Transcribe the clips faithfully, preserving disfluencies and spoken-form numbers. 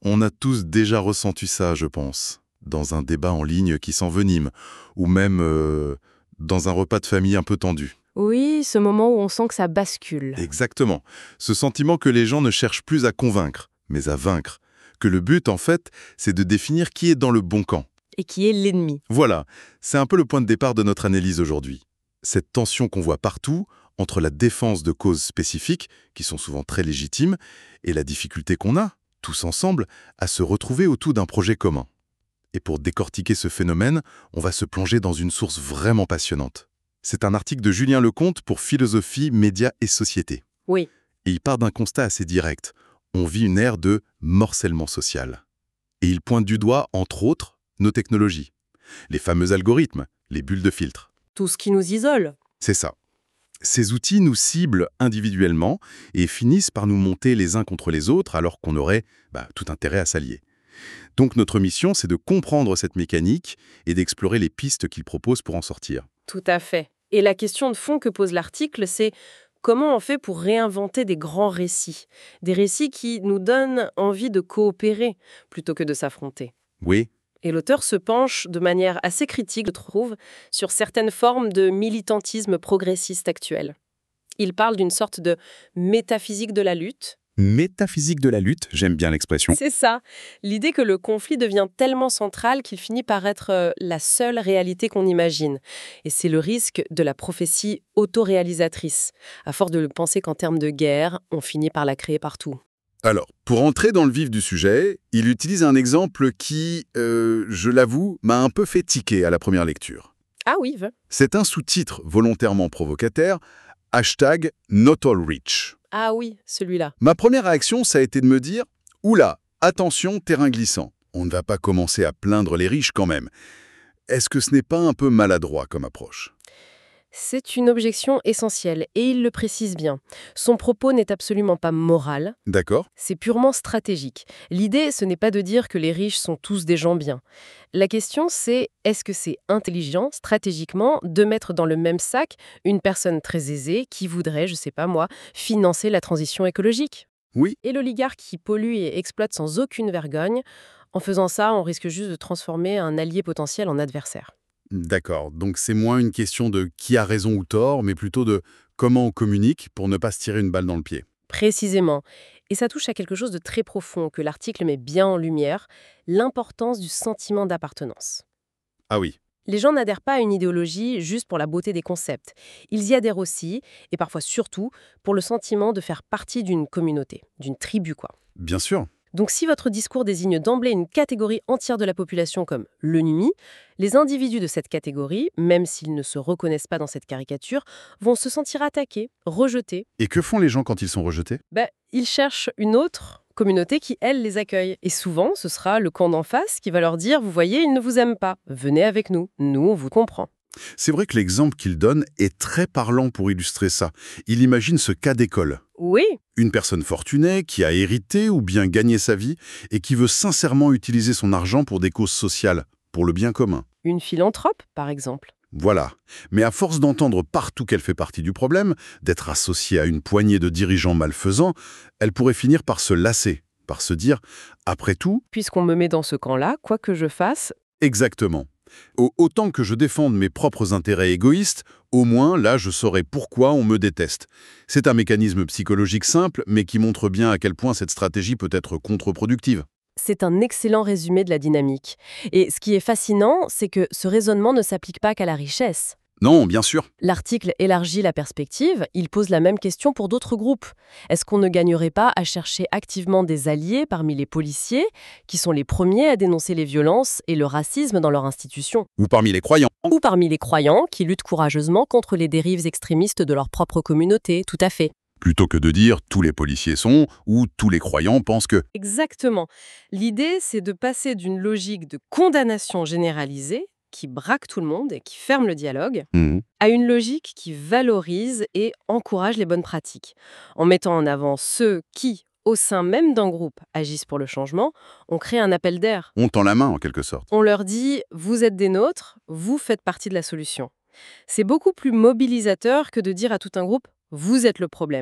On a tous déjà ressenti ça, je pense, dans un débat en ligne qui s'envenime, ou même euh, dans un repas de famille un peu tendu. Oui, ce moment où on sent que ça bascule. Exactement. Ce sentiment que les gens ne cherchent plus à convaincre, mais à vaincre. Que le but, en fait, c'est de définir qui est dans le bon camp. Et qui est l'ennemi. Voilà, c'est un peu le point de départ de notre analyse aujourd'hui. Cette tension qu'on voit partout, entre la défense de causes spécifiques, qui sont souvent très légitimes, et la difficulté qu'on a, tous ensemble, à se retrouver autour d'un projet commun. Et pour décortiquer ce phénomène, on va se plonger dans une source vraiment passionnante. C'est un article de Julien Lecomte pour Philosophie, Médias et Société. Oui. Et il part d'un constat assez direct. On vit une ère de morcellement social. Et il pointe du doigt, entre autres, nos technologies. Les fameux algorithmes, les bulles de filtre. Tout ce qui nous isole. C'est ça. Ces outils nous ciblent individuellement et finissent par nous monter les uns contre les autres alors qu'on aurait bah, tout intérêt à s'allier. Donc notre mission, c'est de comprendre cette mécanique et d'explorer les pistes qu'il propose pour en sortir. Tout à fait. Et la question de fond que pose l'article, c'est comment on fait pour réinventer des grands récits? Des récits qui nous donnent envie de coopérer plutôt que de s'affronter. Oui. Et l'auteur se penche de manière assez critique, je trouve, sur certaines formes de militantisme progressiste actuel. Il parle d'une sorte de métaphysique de la lutte. Métaphysique de la lutte, j'aime bien l'expression. C'est ça, l'idée que le conflit devient tellement central qu'il finit par être euh, la seule réalité qu'on imagine. Et c'est le risque de la prophétie autoréalisatrice. À force de le penser qu'en termes de guerre, on finit par la créer partout. Alors, pour entrer dans le vif du sujet, il utilise un exemple qui, euh, je l'avoue, m'a un peu fait tiquer à la première lecture. Ah oui, veux. C'est un sous-titre volontairement provocateur, hashtag Not All Rich. Ah oui, celui-là. Ma première réaction, ça a été de me dire « Oula, attention, terrain glissant. On ne va pas commencer à plaindre les riches quand même. Est-ce que ce n'est pas un peu maladroit comme approche ?» C'est une objection essentielle, et il le précise bien. Son propos n'est absolument pas moral, D'accord. c'est purement stratégique. L'idée, ce n'est pas de dire que les riches sont tous des gens bien. La question, c'est est-ce que c'est intelligent, stratégiquement, de mettre dans le même sac une personne très aisée qui voudrait, je sais pas moi, financer la transition écologique? Oui. Et l'oligarque qui pollue et exploite sans aucune vergogne, en faisant ça, on risque juste de transformer un allié potentiel en adversaire. D'accord. Donc c'est moins une question de qui a raison ou tort, mais plutôt de comment on communique pour ne pas se tirer une balle dans le pied. Précisément. Et ça touche à quelque chose de très profond que l'article met bien en lumière, l'importance du sentiment d'appartenance. Ah oui. Les gens n'adhèrent pas à une idéologie juste pour la beauté des concepts. Ils y adhèrent aussi, et parfois surtout, pour le sentiment de faire partie d'une communauté, d'une tribu, quoi. Bien sûr. Donc si votre discours désigne d'emblée une catégorie entière de la population comme l'ennemi, les individus de cette catégorie, même s'ils ne se reconnaissent pas dans cette caricature, vont se sentir attaqués, rejetés. Et que font les gens quand ils sont rejetés? Ben, ils cherchent une autre communauté qui, elle, les accueille. Et souvent, ce sera le camp d'en face qui va leur dire « Vous voyez, ils ne vous aiment pas. Venez avec nous. Nous, on vous comprend. » C'est vrai que l'exemple qu'il donne est très parlant pour illustrer ça. Il imagine ce cas d'école. Oui, Une personne fortunée qui a hérité ou bien gagné sa vie et qui veut sincèrement utiliser son argent pour des causes sociales, pour le bien commun. une philanthrope, par exemple. Voilà. Mais à force d'entendre partout qu'elle fait partie du problème, d'être associée à une poignée de dirigeants malfaisants, elle pourrait finir par se lasser, par se dire « après tout, Puisqu'on me met dans ce camp-là, quoi que je fasse, exactement ». Au- Autant que je défende mes propres intérêts égoïstes, au moins là je saurai pourquoi on me déteste. C'est un mécanisme psychologique simple, mais qui montre bien à quel point cette stratégie peut être contre-productive. c'est un excellent résumé de la dynamique. Et ce qui est fascinant, c'est que ce raisonnement ne s'applique pas qu'à la richesse. Non, bien sûr. L'article élargit la perspective, il pose la même question pour d'autres groupes. Est-ce qu'on ne gagnerait pas à chercher activement des alliés parmi les policiers, qui sont les premiers à dénoncer les violences et le racisme dans leur institution? Ou parmi les croyants. Ou parmi les croyants, qui luttent courageusement contre les dérives extrémistes de leur propre communauté, tout à fait. Plutôt que de dire « tous les policiers sont » ou « tous les croyants pensent que ». Exactement. L'idée, c'est de passer d'une logique de condamnation généralisée, qui braque tout le monde et qui ferme le dialogue, Mhm. à une logique qui valorise et encourage les bonnes pratiques. En mettant en avant ceux qui, au sein même d'un groupe, agissent pour le changement, on crée un appel d'air. On tend la main en quelque sorte. On leur dit « vous êtes des nôtres, vous faites partie de la solution ». C'est beaucoup plus mobilisateur que de dire à tout un groupe « vous êtes le problème ».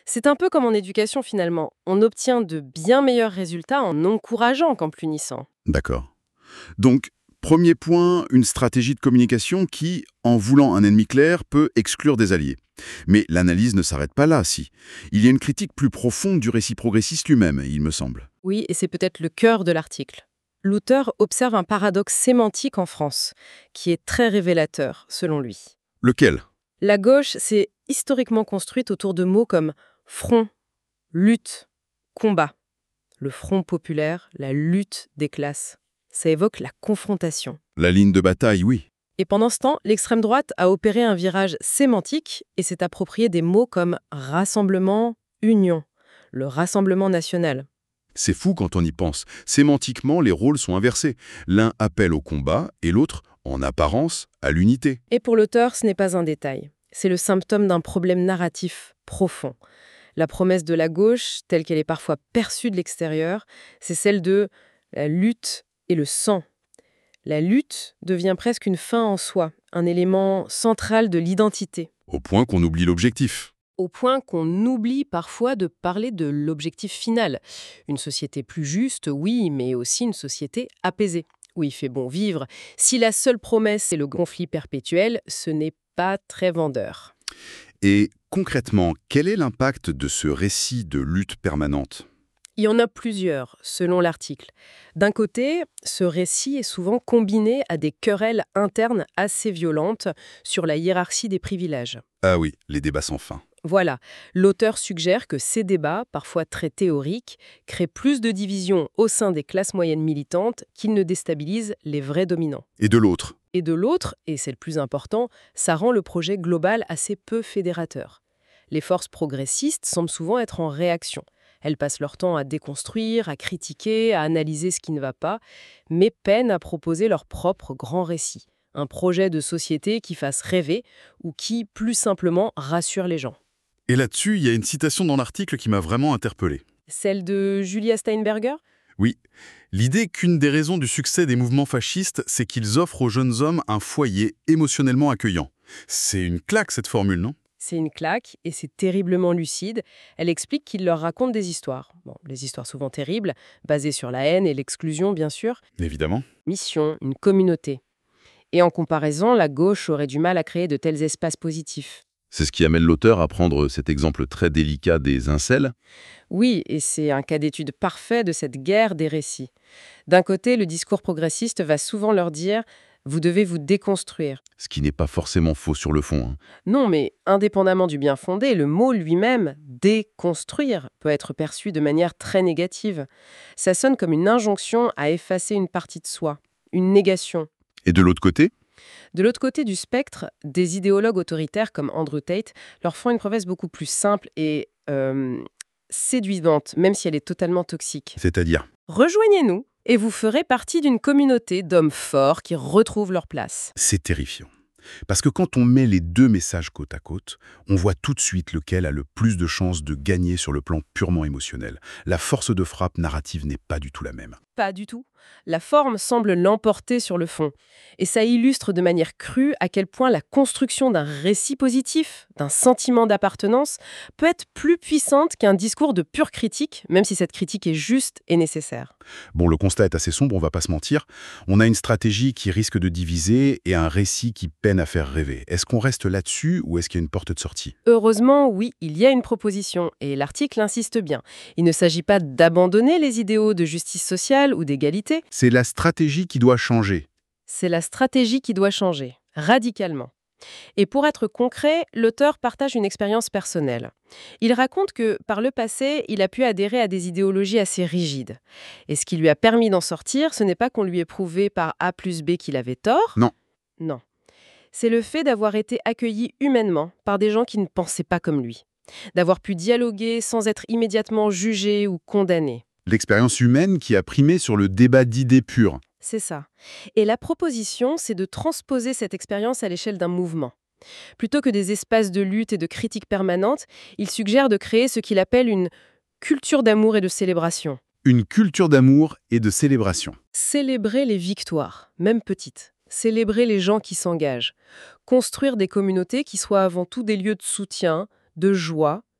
C'est un peu comme en éducation finalement. On obtient de bien meilleurs résultats en encourageant qu'en punissant. D'accord. Donc, premier point, une stratégie de communication qui, en voulant un ennemi clair, peut exclure des alliés. Mais l'analyse ne s'arrête pas là, si. Il y a une critique plus profonde du récit progressiste lui-même, il me semble. Oui, et c'est peut-être le cœur de l'article. L'auteur observe un paradoxe sémantique en France, qui est très révélateur, selon lui. Lequel? La gauche s'est historiquement construite autour de mots comme front, lutte, combat. Le front populaire, la lutte des classes. Ça évoque la confrontation. La ligne de bataille, oui. Et pendant ce temps, l'extrême droite a opéré un virage sémantique et s'est approprié des mots comme rassemblement, union, le rassemblement national. C'est fou quand on y pense. Sémantiquement, les rôles sont inversés. L'un appelle au combat et l'autre, en apparence, à l'unité. Et pour l'auteur, ce n'est pas un détail. C'est le symptôme d'un problème narratif profond. La promesse de la gauche, telle qu'elle est parfois perçue de l'extérieur, c'est celle de la lutte et le sang. La lutte devient presque une fin en soi, un élément central de l'identité. Au point qu'on oublie l'objectif. Au point qu'on oublie parfois de parler de l'objectif final. Une société plus juste, oui, mais aussi une société apaisée, où il fait bon vivre. Si la seule promesse est le conflit perpétuel, ce n'est pas très vendeur. Et concrètement, quel est l'impact de ce récit de lutte permanente ? Il y en a plusieurs, selon l'article. D'un côté, ce récit est souvent combiné à des querelles internes assez violentes sur la hiérarchie des privilèges. Ah oui, les débats sans fin. Voilà, l'auteur suggère que ces débats, parfois très théoriques, créent plus de divisions au sein des classes moyennes militantes qu'ils ne déstabilisent les vrais dominants. Et de l'autre ? Et de l'autre, et c'est le plus important, ça rend le projet global assez peu fédérateur. Les forces progressistes semblent souvent être en réaction. Elles passent leur temps à déconstruire, à critiquer, à analyser ce qui ne va pas, mais peinent à proposer leur propre grand récit, un projet de société qui fasse rêver ou qui, plus simplement, rassure les gens. Et là-dessus, il y a une citation dans l'article qui m'a vraiment interpellé. Celle de Julia Steinberger ? Oui, l'idée qu'une des raisons du succès des mouvements fascistes, c'est qu'ils offrent aux jeunes hommes un foyer émotionnellement accueillant. C'est une claque, cette formule, non ? C'est une claque et c'est terriblement lucide. Elle explique qu'il leur raconte des histoires. Bon, les histoires souvent terribles, basées sur la haine et l'exclusion, bien sûr. Évidemment. Mission, une communauté. Et en comparaison, la gauche aurait du mal à créer de tels espaces positifs. C'est ce qui amène l'auteur à prendre cet exemple très délicat des incels. Oui, et c'est un cas d'étude parfait de cette guerre des récits. D'un côté, le discours progressiste va souvent leur dire « vous devez vous déconstruire ». Ce qui n'est pas forcément faux sur le fond. Hein. Non, mais indépendamment du bien fondé, le mot lui-même, déconstruire, peut être perçu de manière très négative. Ça sonne comme une injonction à effacer une partie de soi, une négation. Et de l'autre côté ? De l'autre côté du spectre, des idéologues autoritaires comme Andrew Tate leur font une promesse beaucoup plus simple et euh, séduisante, même si elle est totalement toxique. C'est-à-dire ? Rejoignez-nous et vous ferez partie d'une communauté d'hommes forts qui retrouvent leur place. C'est terrifiant. Parce que quand on met les deux messages côte à côte, on voit tout de suite lequel a le plus de chances de gagner sur le plan purement émotionnel. La force de frappe narrative n'est pas du tout la même. Pas du tout. La forme semble l'emporter sur le fond. Et ça illustre de manière crue à quel point la construction d'un récit positif, d'un sentiment d'appartenance, peut être plus puissante qu'un discours de pure critique, même si cette critique est juste et nécessaire. Bon, le constat est assez sombre, on va pas se mentir. On a une stratégie qui risque de diviser et un récit qui peine à faire rêver. Est-ce qu'on reste là-dessus ou est-ce qu'il y a une porte de sortie ? Heureusement, oui, il y a une proposition, et l'article insiste bien. Il ne s'agit pas d'abandonner les idéaux de justice sociale ou d'égalité. C'est la stratégie qui doit changer. C'est la stratégie qui doit changer, radicalement. Et pour être concret, l'auteur partage une expérience personnelle. Il raconte que, par le passé, il a pu adhérer à des idéologies assez rigides. Et ce qui lui a permis d'en sortir, ce n'est pas qu'on lui ait prouvé par A plus B qu'il avait tort. Non. Non. C'est le fait d'avoir été accueilli humainement par des gens qui ne pensaient pas comme lui. D'avoir pu dialoguer sans être immédiatement jugé ou condamné. L'expérience humaine qui a primé sur le débat d'idées pures. C'est ça. Et la proposition, c'est de transposer cette expérience à l'échelle d'un mouvement. Plutôt que des espaces de lutte et de critique permanente, il suggère de créer ce qu'il appelle une culture d'amour et de célébration. Une culture d'amour et de célébration. Célébrer les victoires, même petites. Célébrer les gens qui s'engagent. Construire des communautés qui soient avant tout des lieux de soutien, de joie,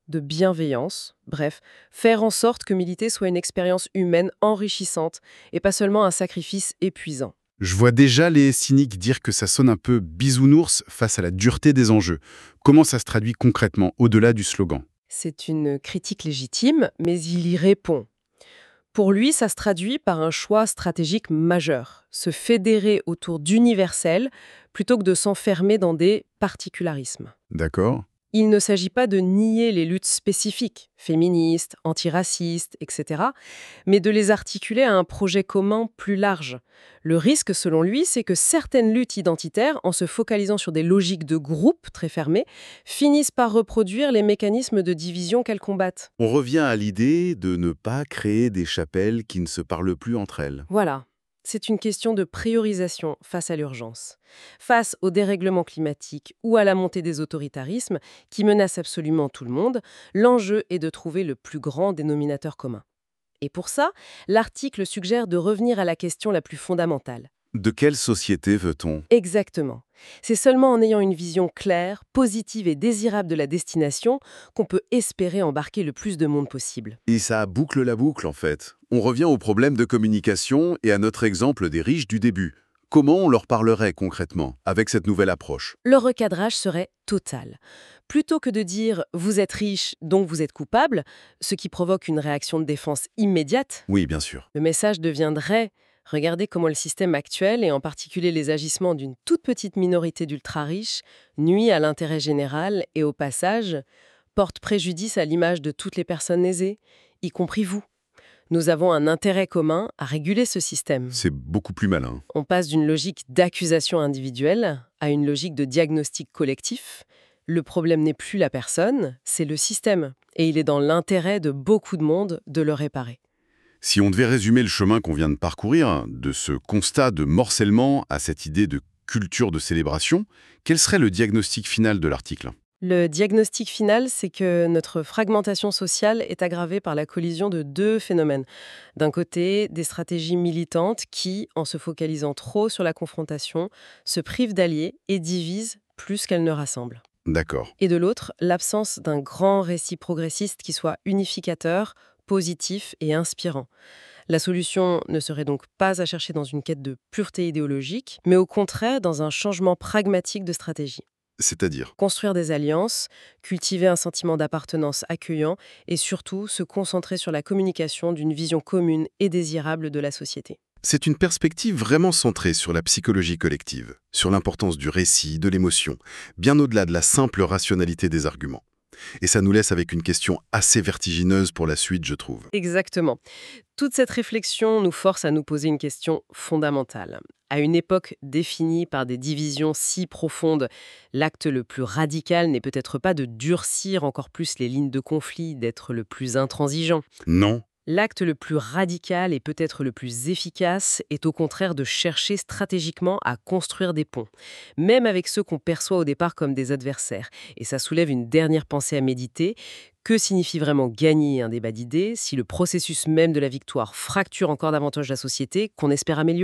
de bienveillance, bref, faire en sorte que militer soit une expérience humaine enrichissante et pas seulement un sacrifice épuisant. Je vois déjà les cyniques dire que ça sonne un peu bisounours face à la dureté des enjeux. Comment ça se traduit concrètement, au-delà du slogan? C'est une critique légitime, mais il y répond. Pour lui, ça se traduit par un choix stratégique majeur, se fédérer autour d'universels plutôt que de s'enfermer dans des particularismes. D'accord. Il ne s'agit pas de nier les luttes spécifiques, féministes, antiracistes, et cetera, mais de les articuler à un projet commun plus large. Le risque, selon lui, c'est que certaines luttes identitaires, en se focalisant sur des logiques de groupe très fermées, finissent par reproduire les mécanismes de division qu'elles combattent. On revient à l'idée de ne pas créer des chapelles qui ne se parlent plus entre elles. Voilà. C'est une question de priorisation face à l'urgence. Face au dérèglement climatique ou à la montée des autoritarismes qui menacent absolument tout le monde, l'enjeu est de trouver le plus grand dénominateur commun. Et pour ça, l'article suggère de revenir à la question la plus fondamentale. De quelle société veut-on? Exactement. C'est seulement en ayant une vision claire, positive et désirable de la destination qu'on peut espérer embarquer le plus de monde possible. Et ça boucle la boucle, en fait. On revient au problème de communication et à notre exemple des riches du début. Comment on leur parlerait concrètement avec cette nouvelle approche? Le recadrage serait total. Plutôt que de dire « vous êtes riche, donc vous êtes coupable », ce qui provoque une réaction de défense immédiate, Oui, bien sûr. le message deviendrait « regardez comment le système actuel, et en particulier les agissements d'une toute petite minorité d'ultra-riches, nuit à l'intérêt général et au passage, porte préjudice à l'image de toutes les personnes aisées, y compris vous. Nous avons un intérêt commun à réguler ce système. » C'est beaucoup plus malin. On passe d'une logique d'accusation individuelle à une logique de diagnostic collectif. Le problème n'est plus la personne, c'est le système. Et il est dans l'intérêt de beaucoup de monde de le réparer. Si on devait résumer le chemin qu'on vient de parcourir, de ce constat de morcellement à cette idée de culture de célébration, quel serait le diagnostic final de l'article? Le diagnostic final, c'est que notre fragmentation sociale est aggravée par la collision de deux phénomènes. D'un côté, des stratégies militantes qui, en se focalisant trop sur la confrontation, se privent d'alliés et divisent plus qu'elles ne rassemblent. D'accord. Et de l'autre, l'absence d'un grand récit progressiste qui soit unificateur, positif et inspirant. La solution ne serait donc pas à chercher dans une quête de pureté idéologique, mais au contraire dans un changement pragmatique de stratégie. C'est-à-dire? Construire des alliances, cultiver un sentiment d'appartenance accueillant et surtout se concentrer sur la communication d'une vision commune et désirable de la société. C'est une perspective vraiment centrée sur la psychologie collective, sur l'importance du récit, de l'émotion, bien au-delà de la simple rationalité des arguments. Et ça nous laisse avec une question assez vertigineuse pour la suite, je trouve. Exactement. Toute cette réflexion nous force à nous poser une question fondamentale. À une époque définie par des divisions si profondes, l'acte le plus radical n'est peut-être pas de durcir encore plus les lignes de conflit, d'être le plus intransigeant. Non. L'acte le plus radical et peut-être le plus efficace est au contraire de chercher stratégiquement à construire des ponts, même avec ceux qu'on perçoit au départ comme des adversaires. Et ça soulève une dernière pensée à méditer. Que signifie vraiment gagner un débat d'idées si le processus même de la victoire fracture encore davantage la société qu'on espère améliorer ?